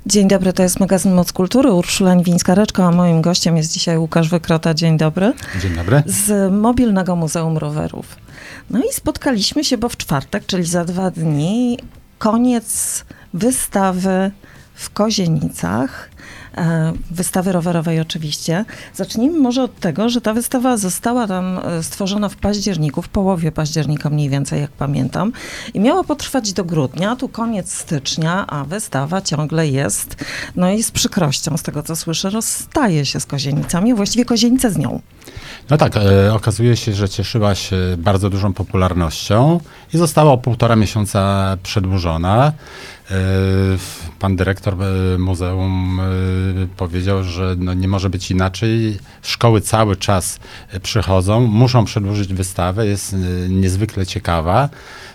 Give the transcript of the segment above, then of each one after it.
Dzień dobry, to jest magazyn Moc Kultury, Urszula Niwińska-Reczko, a moim gościem jest dzisiaj Łukasz Wykrota. Dzień dobry. Dzień dobry. Z Mobilnego Muzeum Rowerów. No i spotkaliśmy się, bo w czwartek, czyli za 2 dni, koniec wystawy w Kozienicach. Wystawy rowerowej oczywiście. Zacznijmy może od tego, że ta wystawa została tam stworzona w październiku, w połowie października mniej więcej, jak pamiętam, i miała potrwać do grudnia, tu koniec stycznia, a wystawa ciągle jest, no i z przykrością, z tego co słyszę, rozstaje się z Kozienicami, właściwie Kozienice z nią. No tak, okazuje się, że cieszyła się bardzo dużą popularnością i została o 1,5 miesiąca przedłużona. Pan dyrektor muzeum powiedział, że no nie może być inaczej. Szkoły cały czas przychodzą, muszą przedłużyć wystawę, jest niezwykle ciekawa.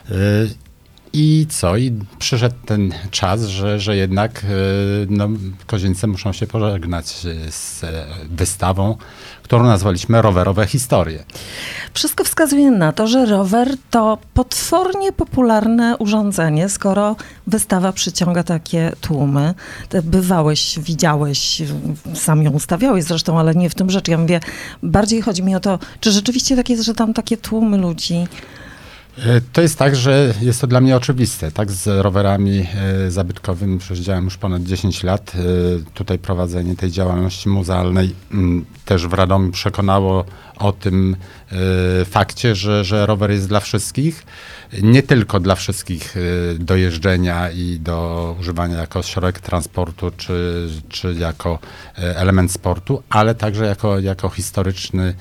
I co? I przyszedł ten czas, że jednak no, Kozienice muszą się pożegnać z wystawą, którą nazwaliśmy Rowerowe Historie. Wszystko wskazuje na to, że rower to potwornie popularne urządzenie, skoro wystawa przyciąga takie tłumy. Ty bywałeś, widziałeś, sam ją ustawiałeś zresztą, ale nie w tym rzecz. Ja mówię, bardziej chodzi mi o to, czy rzeczywiście tak jest, że tam takie tłumy ludzi... To jest tak, że jest to dla mnie oczywiste. Tak, z rowerami zabytkowymi przeżyłem już ponad 10 lat. Tutaj prowadzenie tej działalności muzealnej też w Radomiu przekonało o tym fakcie, że rower jest dla wszystkich. Nie tylko dla wszystkich do jeżdżenia i do używania jako środek transportu, czy jako element sportu, ale także jako historyczny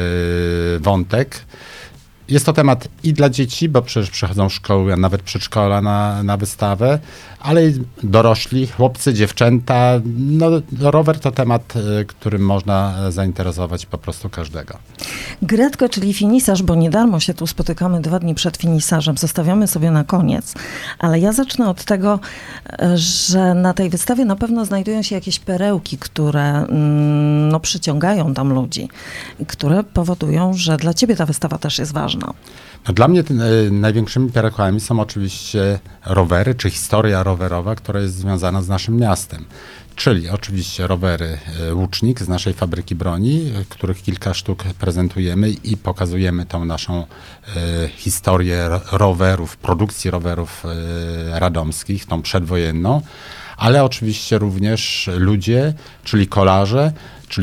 wątek. Jest to temat i dla dzieci, bo przecież przychodzą szkoły, a nawet przedszkola na wystawę, ale i dorośli, chłopcy, dziewczęta. No, rower to temat, którym można zainteresować po prostu każdego. Gretko, czyli finisarz, bo nie darmo się tu spotykamy 2 dni przed finisarzem, zostawiamy sobie na koniec, ale ja zacznę od tego, że na tej wystawie na pewno znajdują się jakieś perełki, które no, przyciągają tam ludzi, które powodują, że dla ciebie ta wystawa też jest ważna. No, dla mnie największymi perełkami są oczywiście rowery, czy historia rowerowa, która jest związana z naszym miastem. Czyli oczywiście rowery Łucznik z naszej fabryki broni, których kilka sztuk prezentujemy i pokazujemy tą naszą historię rowerów, produkcji rowerów radomskich, tą przedwojenną, ale oczywiście również ludzie, czyli kolarze, czyli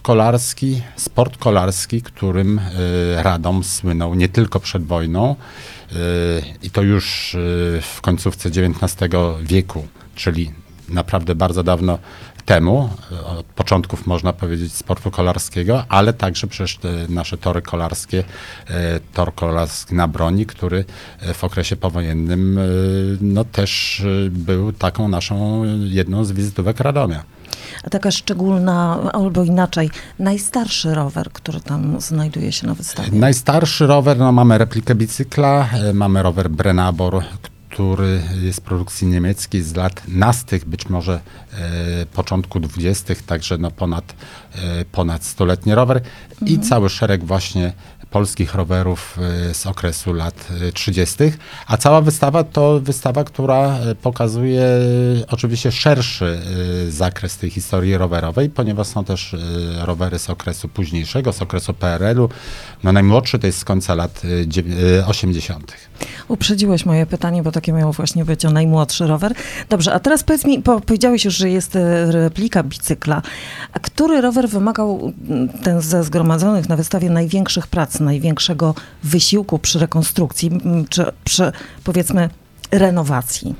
sport kolarski, którym Radom słynął nie tylko przed wojną i to już w końcówce XIX wieku, czyli naprawdę bardzo dawno temu, od początków można powiedzieć sportu kolarskiego, ale także przecież nasze tory kolarskie, tor kolarski na Broni, który w okresie powojennym no też był taką naszą jedną z wizytówek Radomia. A taka szczególna, albo inaczej, najstarszy rower, który tam znajduje się na wystawie? Najstarszy rower, no mamy replikę bicykla, mamy rower Brennabor, który jest produkcji niemieckiej z lat nastych, być może początku 20., także no ponad 100-letni rower i cały szereg właśnie polskich rowerów z okresu lat 30., a cała wystawa to wystawa, która pokazuje oczywiście szerszy zakres tej historii rowerowej, ponieważ są też rowery z okresu późniejszego, z okresu PRL-u. No najmłodszy to jest z końca lat 80. Uprzedziłeś moje pytanie, bo takie miało właśnie być o najmłodszy rower. Dobrze, a teraz powiedz mi, powiedziałeś już, że jest replika bicykla. A który rower wymagał ten ze zgromadzonych na wystawie największych prac, największego wysiłku przy rekonstrukcji, czy przy, powiedzmy, renowacji?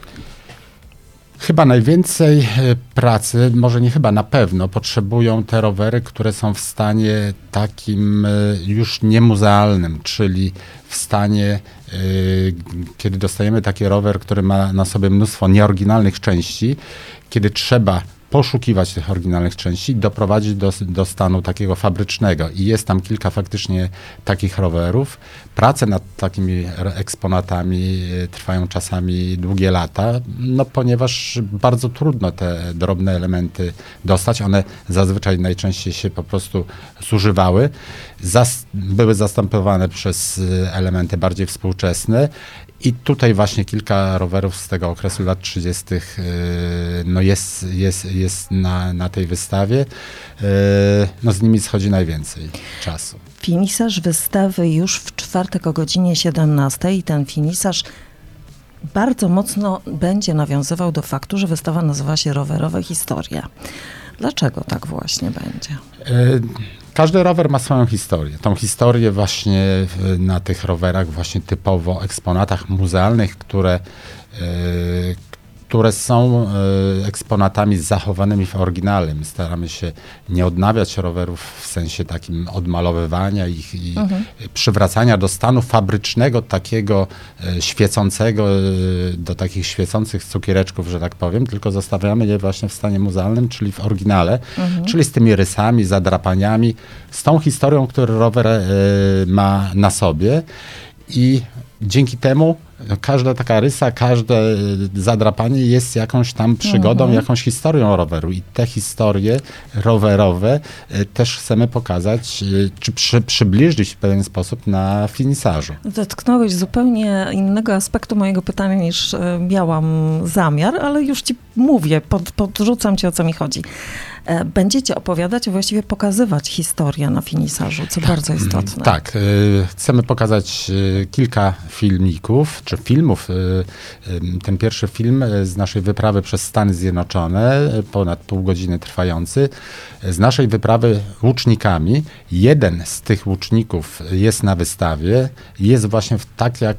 Chyba najwięcej pracy, może nie chyba, na pewno potrzebują te rowery, które są w stanie takim już niemuzealnym, czyli w stanie, kiedy dostajemy taki rower, który ma na sobie mnóstwo nieoryginalnych części, kiedy trzeba poszukiwać tych oryginalnych części, doprowadzić do stanu takiego fabrycznego. I jest tam kilka faktycznie takich rowerów. Prace nad takimi eksponatami trwają czasami długie lata, no ponieważ bardzo trudno te drobne elementy dostać. One zazwyczaj najczęściej się po prostu zużywały. Były zastępowane przez elementy bardziej współczesne I tutaj właśnie kilka rowerów z tego okresu lat 30. No jest na tej wystawie. No z nimi schodzi najwięcej czasu. Finisaż wystawy już w czwartek o godzinie 17 i ten finisaż bardzo mocno będzie nawiązywał do faktu, że wystawa nazywa się Rowerowe Historia. Dlaczego tak właśnie będzie? Każdy rower ma swoją historię. Tą historię właśnie na tych rowerach, właśnie typowo eksponatach muzealnych, które są eksponatami zachowanymi w oryginale. My staramy się nie odnawiać rowerów w sensie takim odmalowywania ich i przywracania do stanu fabrycznego, takiego świecącego, do takich świecących cukiereczków, że tak powiem, tylko zostawiamy je właśnie w stanie muzealnym, czyli w oryginale, czyli z tymi rysami, zadrapaniami, z tą historią, którą rower ma na sobie i dzięki temu każda taka rysa, każde zadrapanie jest jakąś tam przygodą, jakąś historią roweru. I te historie rowerowe też chcemy pokazać, czy przybliżyć w pewien sposób na finisażu. Dotknąłeś zupełnie innego aspektu mojego pytania niż miałam zamiar, ale już ci mówię, podrzucam ci, o co mi chodzi. Będziecie opowiadać, a właściwie pokazywać historię na finisażu, co bardzo istotne. Tak, chcemy pokazać kilka filmików, czy filmów. Ten pierwszy film z naszej wyprawy przez Stany Zjednoczone, ponad pół godziny trwający, z naszej wyprawy łucznikami. Jeden z tych łuczników jest na wystawie, jest właśnie w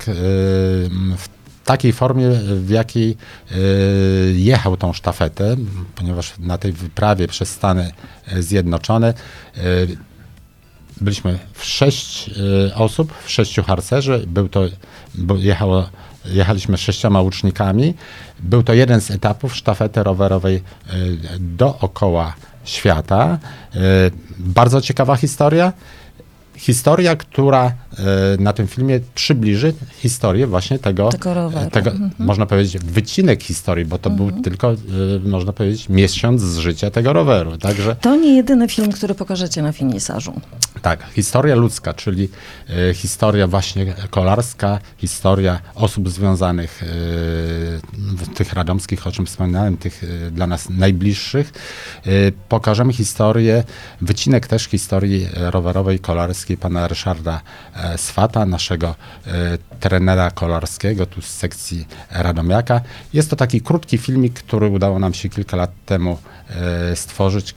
takiej formie, w jakiej jechał tą sztafetę, ponieważ na tej wyprawie przez Stany Zjednoczone byliśmy w 6 osób, w 6 harcerzy. Jechaliśmy 6 łucznikami. Był to jeden z etapów sztafety rowerowej dookoła świata. Bardzo ciekawa historia. Historia, która na tym filmie przybliży historię właśnie tego roweru. Można powiedzieć, wycinek historii, bo to był tylko, można powiedzieć, miesiąc z życia tego roweru. Także, to nie jedyny film, który pokażecie na finisażu. Tak, historia ludzka, czyli historia właśnie kolarska, historia osób związanych, tych radomskich, o czym wspominałem, tych dla nas najbliższych. Pokażemy historię, wycinek też historii rowerowej, kolarskiej pana Ryszarda Swata, naszego trenera kolarskiego tu z sekcji Radomiaka. Jest to taki krótki filmik, który udało nam się kilka lat temu stworzyć,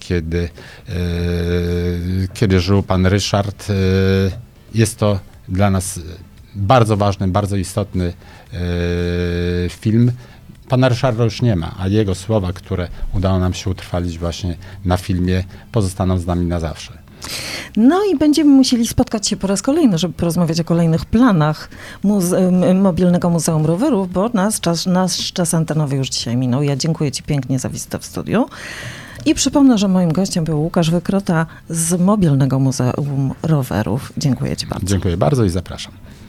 kiedy żył pan Ryszard. Jest to dla nas bardzo ważny, bardzo istotny film. Pana Ryszarda już nie ma, a jego słowa, które udało nam się utrwalić właśnie na filmie, pozostaną z nami na zawsze. No i będziemy musieli spotkać się po raz kolejny, żeby porozmawiać o kolejnych planach Mobilnego Muzeum Rowerów, bo nasz czas antenowy już dzisiaj minął. Ja dziękuję ci pięknie za wizytę w studiu. I przypomnę, że moim gościem był Łukasz Wykrota z Mobilnego Muzeum Rowerów. Dziękuję ci bardzo. Dziękuję bardzo i zapraszam.